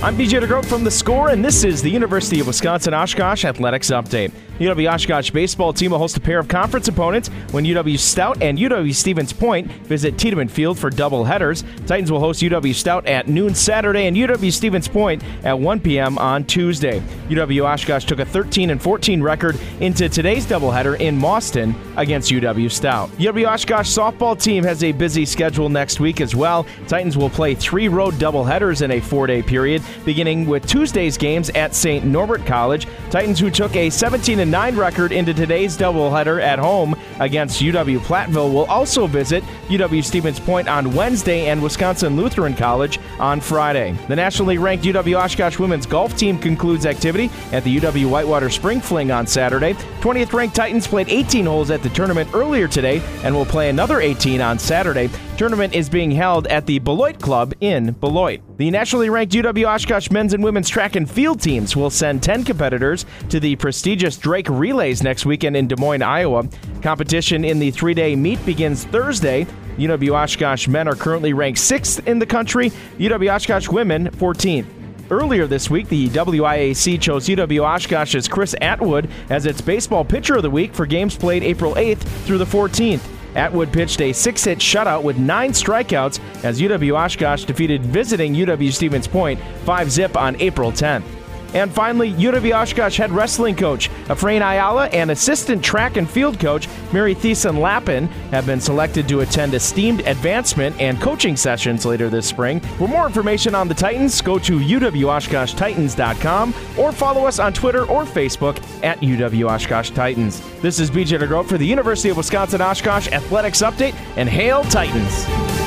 I'm BJ DeGroat from The Score, and this is the University of Wisconsin-Oshkosh Athletics Update. The UW-Oshkosh baseball team will host a pair of conference opponents when UW Stout and UW-Stevens Point visit Tiedemann Field for doubleheaders. Titans will host UW Stout at noon Saturday and UW-Stevens Point at 1 p.m. on Tuesday. UW-Oshkosh took a 13-14 record into today's doubleheader in Mauston against UW Stout. UW-Oshkosh softball team has a busy schedule next week as well. Titans will play 3 road doubleheaders in a 4-day period, beginning with Tuesday's games at St. Norbert College. Titans, who took a 17-9 record into today's doubleheader at home against UW-Platteville, will also visit UW-Stevens Point on Wednesday and Wisconsin Lutheran College on Friday. The nationally ranked UW-Oshkosh women's golf team concludes activity at the UW-Whitewater Spring Fling on Saturday. 20th ranked Titans played 18 holes at the tournament earlier today and will play another 18 on Saturday. Tournament is being held at the Beloit Club in Beloit. The nationally ranked UW-Oshkosh men's and women's track and field teams will send 10 competitors to the prestigious Drake Relays next weekend in Des Moines, Iowa. Competition in the 3-day meet begins Thursday. UW-Oshkosh men are currently ranked 6th in the country, UW-Oshkosh women 14th. Earlier this week, the WIAC chose UW-Oshkosh's Chris Atwood as its baseball pitcher of the week for games played April 8th through the 14th. Atwood pitched a 6-hit shutout with 9 strikeouts as UW-Oshkosh defeated visiting UW-Stevens Point 5-zip on April 10th. And finally, UW-Oshkosh head wrestling coach Efrain Ayala and assistant track and field coach Mary Thiessen-Lappin have been selected to attend esteemed advancement and coaching sessions later this spring. For more information on the Titans, go to uwoshkoshtitans.com or follow us on Twitter or Facebook at UW-Oshkosh Titans. This is BJ DeGroat for the University of Wisconsin-Oshkosh Athletics Update, and Hail Titans!